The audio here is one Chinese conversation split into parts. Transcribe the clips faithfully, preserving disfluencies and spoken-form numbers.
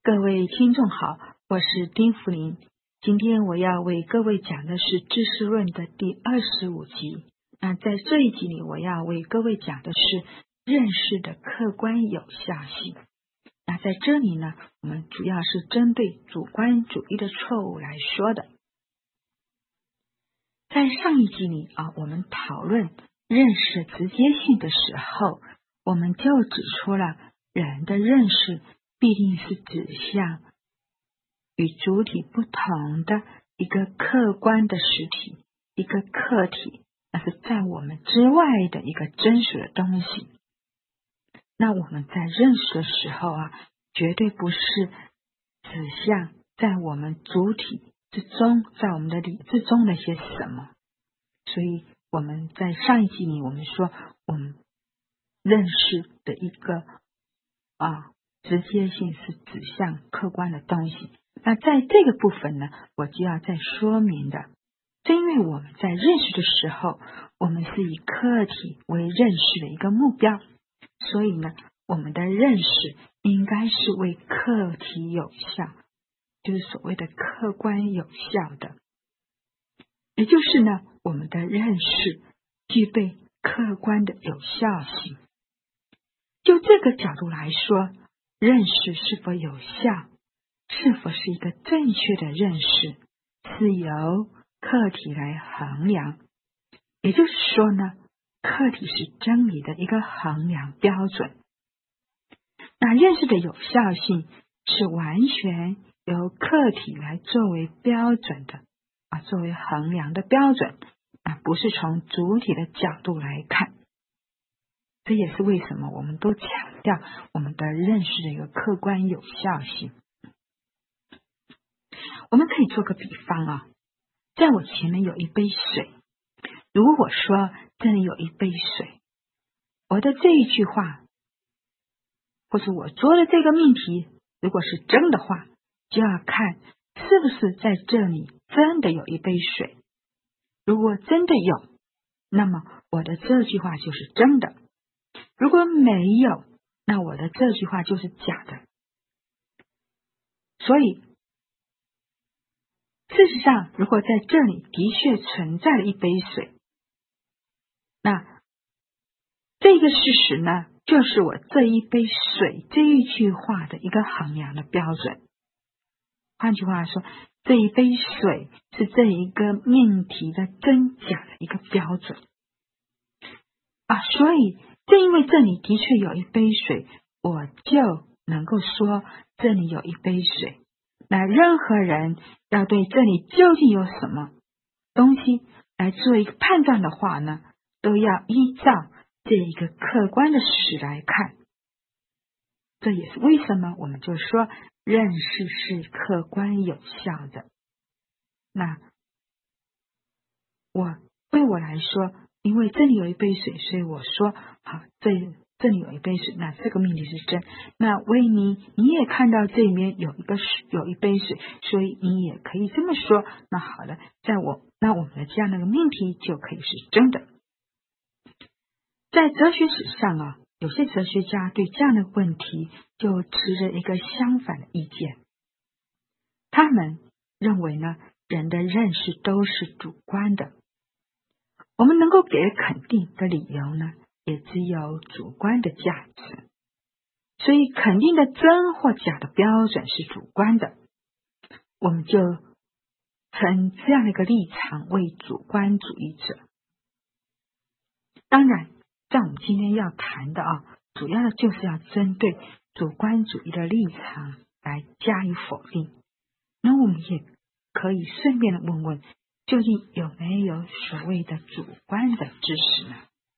各位听众好，我是丁福林。今天我要为各位讲的是《知识论》的第二十五集。那在这一集里，我要为各位讲的是认识的客观有效性。那在这里呢，我们主要是针对主观主义的错误来说的。在上一集里啊，我们讨论认识直接性的时候，我们就指出了人的认识必定是指向与主体不同的一个客观的实体，一个客体，那是在我们之外的一个真实的东西。那我们在认识的时候啊，绝对不是指向在我们主体之中，在我们的理智中的些什么。所以我们在上一集里，我们说我们认识的一个啊直接性是指向客观的东西。那在这个部分呢，我就要再说明的，正因为我们在认识的时候，我们是以客体为认识的一个目标，所以呢，我们的认识应该是为客体有效，就是所谓的客观有效的。也就是呢，我们的认识具备客观的有效性。就这个角度来说，认识是否有效，是否是一个正确的认识，是由客体来衡量。也就是说呢，客体是真理的一个衡量标准。那认识的有效性是完全由客体来作为标准的啊，作为衡量的标准啊，不是从主体的角度来看。这也是为什么我们都强调我们的认识的一个客观有效性。我们可以做个比方啊，在我前面有一杯水，如果说这里有一杯水，我的这一句话，或者我做的这个命题，如果是真的话，就要看是不是在这里真的有一杯水。如果真的有，那么我的这句话就是真的；如果没有，那我的这句话就是假的。所以事实上，如果在这里的确存在了一杯水，那这个事实呢，就是我这一杯水这一句话的一个衡量的标准。换句话说，这一杯水是这一个命题的真假的一个标准啊。所以正因为这里的确有一杯水，我就能够说这里有一杯水。那任何人要对这里究竟有什么东西来做一个判断的话呢，都要依照这一个客观的事实来看。这也是为什么我们就说认识是客观有效的。那我对我来说，因为这里有一杯水，所以我说好，这这里有一杯水，那这个命题是真。那维尼，你也看到这里面有一个有一杯水，所以你也可以这么说。那好了，在我那我们的这样的一个命题就可以是真的。在哲学史上啊，有些哲学家对这样的问题就持着一个相反的意见。他们认为呢，人的认识都是主观的，我们能够给肯定的理由呢，也只有主观的价值。所以肯定的真或假的标准是主观的，我们就称这样的一个立场为主观主义者。当然在我们今天要谈的啊，主要的就是要针对主观主义的立场来加以否定。那我们也可以顺便的问问，究竟有没有所谓的主观的知识呢？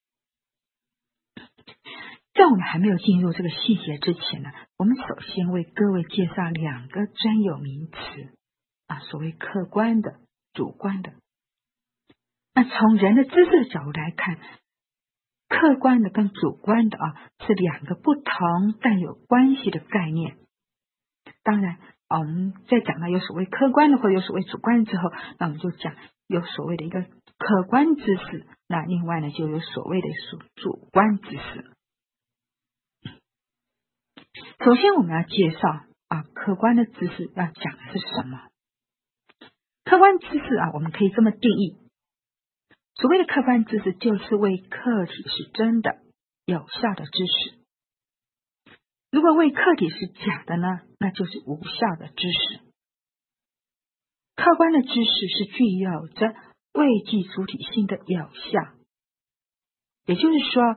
在我们还没有进入这个细节之前呢，我们首先为各位介绍两个专有名词啊，所谓客观的、主观的。那从人的知识的角度来看，客观的跟主观的啊是两个不同但有关系的概念。当然我们在讲到有所谓客观的或有所谓主观之后，那我们就讲有所谓的一个客观知识，那另外呢就有所谓的主主观知识。首先我们要介绍啊客客观的知识要讲的是什么？客观知识啊，我们可以这么定义：所谓的客观知识，就是为客体是真的、有效的知识。如果为客体是假的呢，那就是无效的知识。客观的知识是具有着位际主体性的有效，也就是说，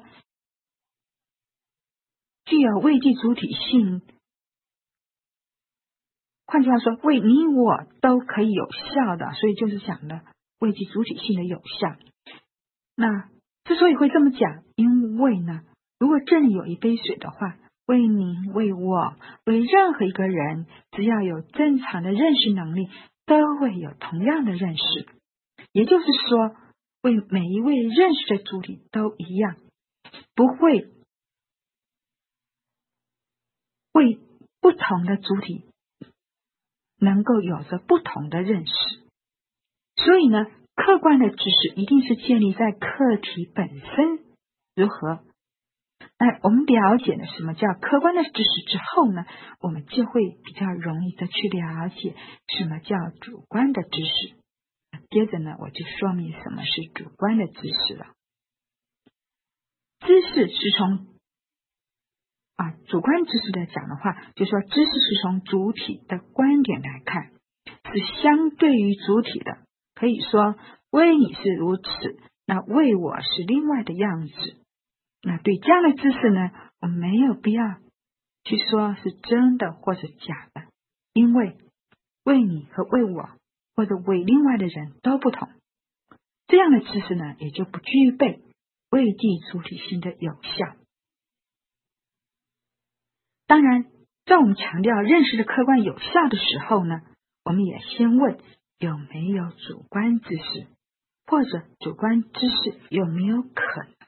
具有位际主体性，换句话说，为你我都可以有效的，所以就是讲的位际主体性的有效。那之所以会这么讲，因为呢，如果这里有一杯水的话，为您、为我、为任何一个人，只要有正常的认识能力，都会有同样的认识。也就是说，为每一位认识的主体都一样，不会为不同的主体能够有着不同的认识。所以呢，客观的知识一定是建立在客体本身如何。那我们了解了什么叫客观的知识之后呢，我们就会比较容易的去了解什么叫主观的知识。接着呢，我就说明什么是主观的知识了。知识是从啊主观知识来讲的话，就说知识是从主体的观点来看，是相对于主体的。可以说，为你是如此，那为我是另外的样子。那对这样的知识呢，我们没有必要去说是真的或者假的，因为为你和为我或者为另外的人都不同。这样的知识呢，也就不具备位际主体性的有效。当然，在我们强调认识的客观有效的时候呢，我们也先问有没有主观知识，或者主观知识有没有可能。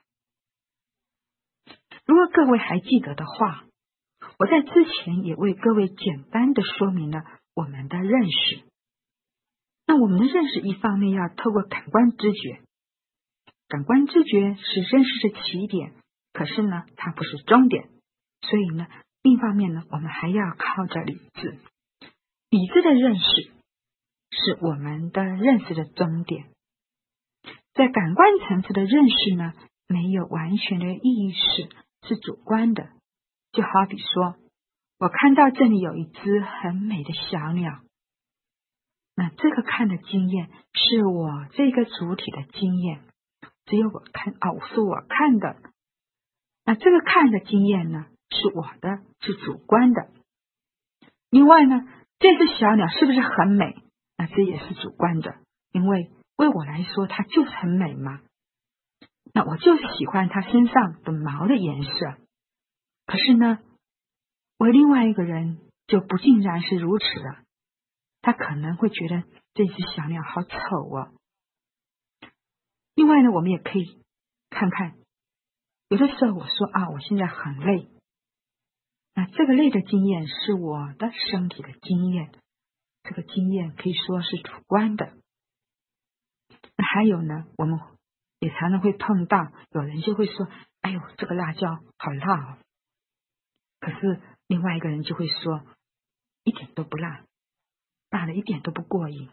如果各位还记得的话，我在之前也为各位简单的说明了我们的认识。那我们的认识一方面要透过感官知觉，感官知觉是认识的起点，可是呢，它不是终点。所以呢，另一方面呢，我们还要靠着理智。理智的认识是我们的认识的终点。在感官层次的认识呢，没有完全的意识，是主观的。就好比说，我看到这里有一只很美的小鸟，那这个看的经验是我这个主体的经验，只有我看哦，是我看的。那这个看的经验呢，是我的，是主观的。另外呢，这只小鸟是不是很美？那这也是主观的，因为为我来说，它就是很美嘛。那我就是喜欢它身上的毛的颜色。可是呢，为另外一个人就不尽然是如此了。他可能会觉得这只小鸟好丑哦。另外呢，我们也可以看看，有的时候我说啊，我现在很累。那这个累的经验是我的身体的经验，这个经验可以说是主观的。那还有呢，我们也常常会碰到有人就会说，哎呦，这个辣椒好辣哦。可是另外一个人就会说，一点都不辣，辣的一点都不过瘾。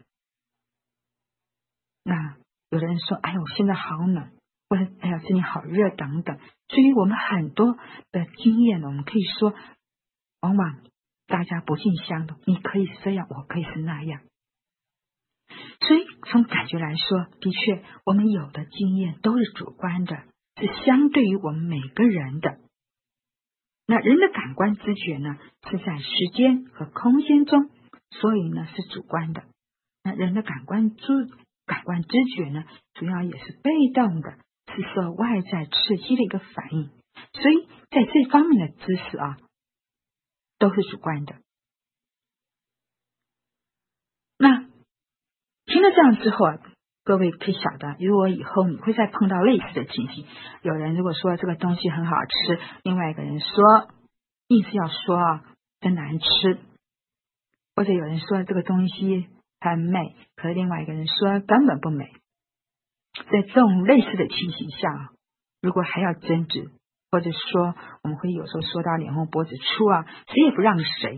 那有的人说，哎呦，现在好冷，或者哎呀，这里好热等等。所以我们很多的经验呢，我们可以说，往往大家不尽相同，你可以是这样，我可以是那样。所以从感觉来说，的确我们有的经验都是主观的，是相对于我们每个人的。那人的感官知觉呢，是在时间和空间中，所以呢是主观的。那人的感官知感官知觉呢，主要也是被动的，是受外在刺激的一个反应。所以在这方面的知识啊，都是主观的。那听了这样之后啊，各位可以晓得，如果以后你会再碰到类似的情形，有人如果说这个东西很好吃，另外一个人说硬是要说啊真难吃，或者有人说这个东西很美，可是另外一个人说根本不美。在这种类似的情形下，如果还要争执，或者说我们会有时候说到脸红脖子粗啊，谁也不让谁，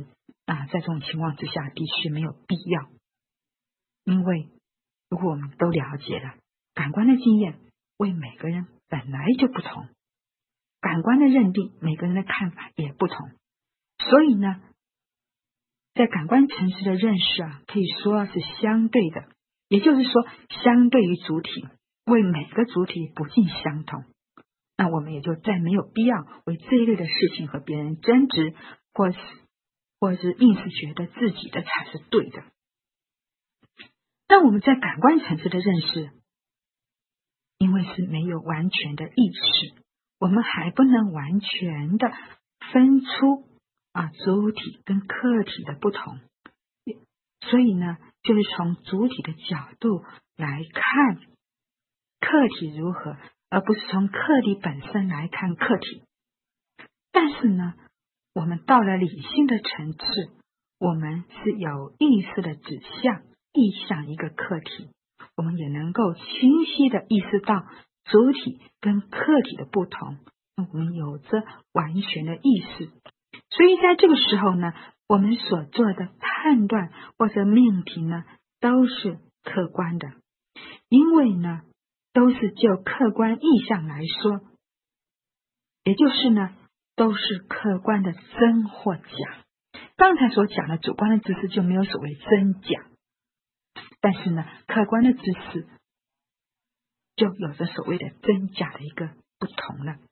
啊，在这种情况之下，的确没有必要，因为如果我们都了解了，感官的经验为每个人本来就不同，感官的认定每个人的看法也不同，所以呢，在感官层次的认识啊，可以说是相对的，也就是说，相对于主体，为每个主体不尽相同。那我们也就再没有必要为这一类的事情和别人争执，或是或是硬是觉得自己的才是对的。那我们在感官层次的认识，因为是没有完全的意识，我们还不能完全的分出啊主体跟客体的不同，所以呢，就是从主体的角度来看客体如何，而不是从客体本身来看客体。但是呢，我们到了理性的层次，我们是有意识的指向意向一个客体，我们也能够清晰的意识到主体跟客体的不同，我们有着完全的意识。所以在这个时候呢，我们所做的判断或者命题呢，都是客观的，因为呢，都是就客观意向来说，也就是呢，都是客观的真或假。刚才所讲的主观的知识就没有所谓真假，但是呢，客观的知识就有着所谓的真假的一个不同了。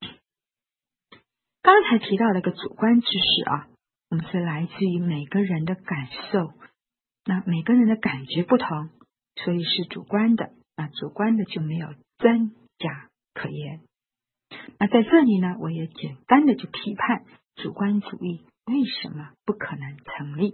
刚才提到的一个主观知识啊，我们是来自于每个人的感受，那每个人的感觉不同，所以是主观的，那主观的就没有真假可言。那在这里呢，我也简单的就批判主观主义为什么不可能成立。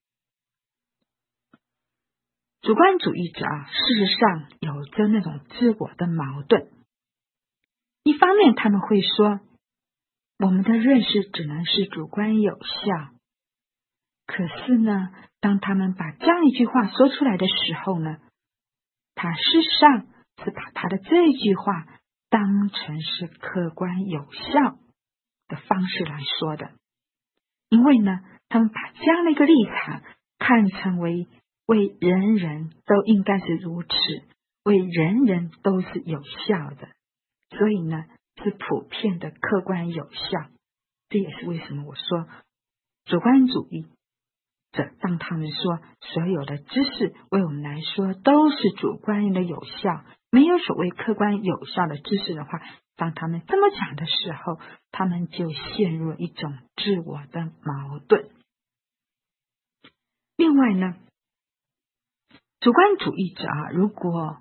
主观主义者啊，事实上有着那种自我的矛盾。一方面他们会说，我们的认识只能是主观有效，可是呢，当他们把这样一句话说出来的时候呢，他事实上是把他的这句话当成是客观有效的方式来说的。因为呢，他们把这样的一个立场看成为为人人都应该是如此，为人人都是有效的，所以呢，是普遍的客观有效。这也是为什么我说主观主义者，当他们说所有的知识为我们来说都是主观的有效，没有所谓客观有效的知识的话，当他们这么讲的时候，他们就陷入了一种自我的矛盾。另外呢，主观主义者啊，如果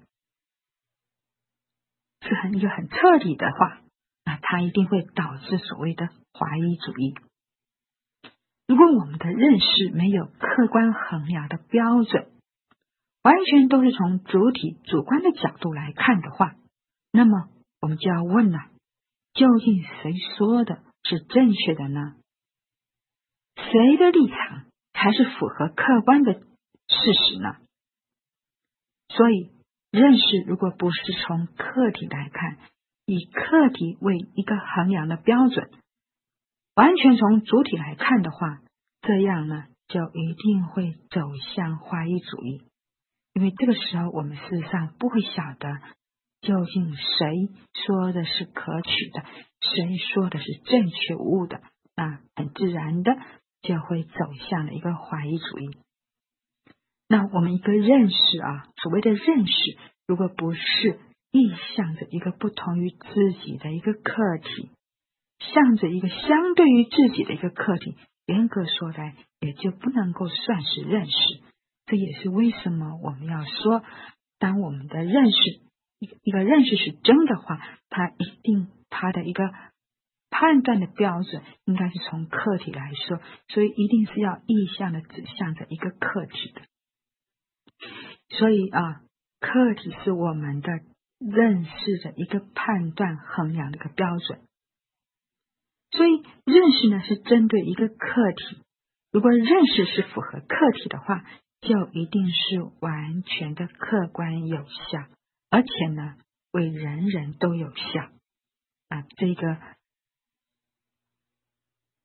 是很一个很彻底的话，那它一定会导致所谓的怀疑主义。如果我们的认识没有客观衡量的标准，完全都是从主体主观的角度来看的话，那么我们就要问了，究竟谁说的是正确的呢？谁的立场才是符合客观的事实呢？所以认识如果不是从客体来看，以客体为一个衡量的标准，完全从主体来看的话，这样呢，就一定会走向怀疑主义。因为这个时候我们事实上不会晓得究竟谁说的是可取的，谁说的是正确无误的，那很自然的就会走向了一个怀疑主义。那我们一个认识啊，所谓的认识，如果不是意向着一个不同于自己的一个客体，向着一个相对于自己的一个客体，严格说来也就不能够算是认识。这也是为什么我们要说，当我们的认识一个一个认识是真的话，它一定它的一个判断的标准应该是从客体来说，所以一定是要意向的指向着一个客体的。所以啊，客体是我们的认识的一个判断衡量的一个标准。所以认识呢是针对一个客体，如果认识是符合客体的话，就一定是完全的客观有效，而且呢为人人都有效啊。这个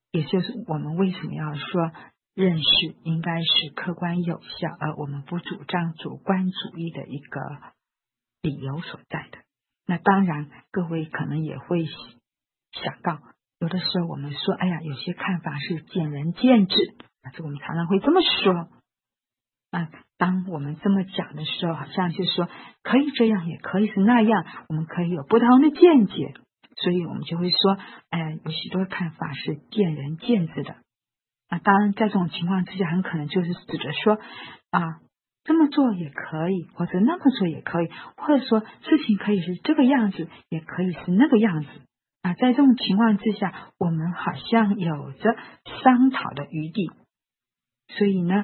也就是我们为什么要说认识应该是客观有效，而我们不主张主观主义的一个理由所在的。那当然各位可能也会想到，有的时候我们说哎呀，有些看法是见仁见智，但是我们常常会这么说啊，当我们这么讲的时候，好像就是说可以这样也可以是那样，我们可以有不同的见解，所以我们就会说哎，有许多看法是见仁见智的啊。当然在这种情况之下，很可能就是指着说啊，这么做也可以，或者那么做也可以，或者说事情可以是这个样子，也可以是那个样子啊。在这种情况之下，我们好像有着商讨的余地，所以呢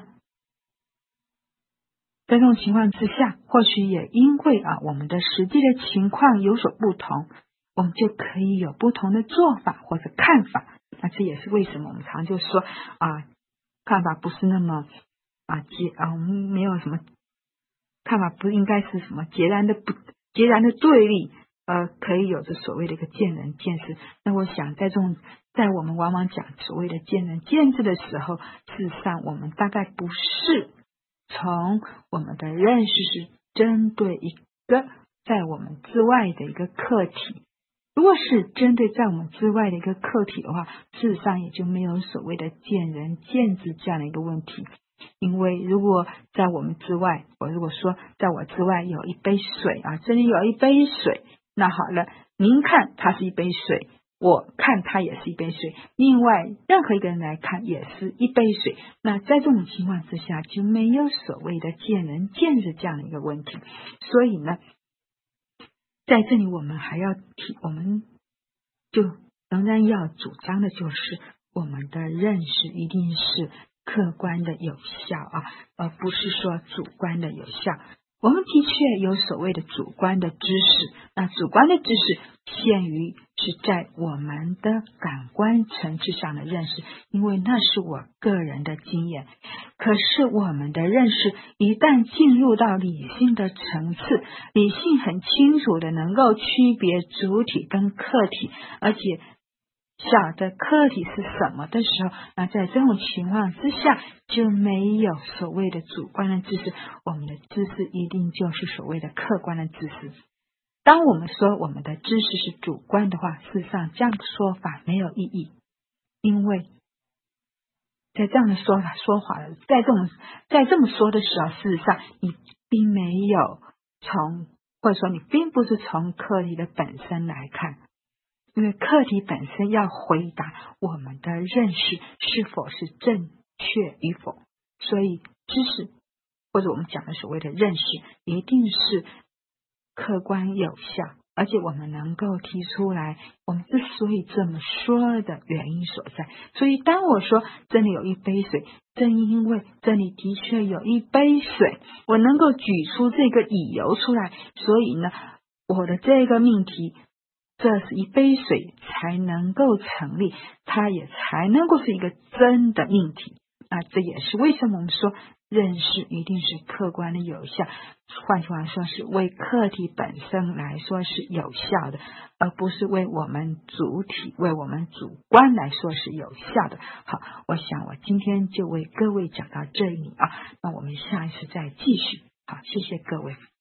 在这种情况之下，或许也因为啊我们的实际的情况有所不同，我们就可以有不同的做法或者看法。那这也是为什么我们常就说啊，看法不是那么啊截啊，我们没有什么看法，不应该是什么截然的不截然的对立，呃，可以有着所谓的一个见仁见智。那我想在这种在我们往往讲所谓的见仁见智的时候，事实上我们大概不是从我们的认识是针对一个在我们之外的一个课题。如果是针对在我们之外的一个课题的话，事实上也就没有所谓的见仁见智这样的一个问题。因为如果在我们之外，我如果说在我之外有一杯水啊，这里有一杯水，那好了，您看它是一杯水，我看它也是一杯水，另外任何一个人来看也是一杯水，那在这种情况之下就没有所谓的见仁见智这样的一个问题。所以呢，在这里我们还要提，我们就仍然要主张的就是我们的认识一定是客观的有效啊，而不是说主观的有效。我们的确有所谓的主观的知识，那主观的知识限于是在我们的感官层次上的认识，因为那是我个人的经验。可是我们的认识一旦进入到理性的层次，理性很清楚的能够区别主体跟客体，而且晓得客体是什么的时候，那在这种情况之下就没有所谓的主观的知识，我们的知识一定就是所谓的客观的知识。当我们说我们的知识是主观的话，事实上这样的说法没有意义，因为在这样的说法说法在这种在这么说的时候，事实上你并没有从或者说你并不是从客体的本身来看，因为课题本身要回答我们的认识是否是正确与否，所以知识或者我们讲的所谓的认识一定是客观有效，而且我们能够提出来我们之所以这么说的原因所在。所以当我说这里有一杯水，正因为这里的确有一杯水，我能够举出这个理由出来，所以呢我的这个命题这是一杯水才能够成立，它也才能够是一个真的命题。那这也是为什么我们说认识一定是客观的有效，换句话说是为课题本身来说是有效的，而不是为我们主体为我们主观来说是有效的。好，我想我今天就为各位讲到这里啊，那我们下一次再继续。好，谢谢各位。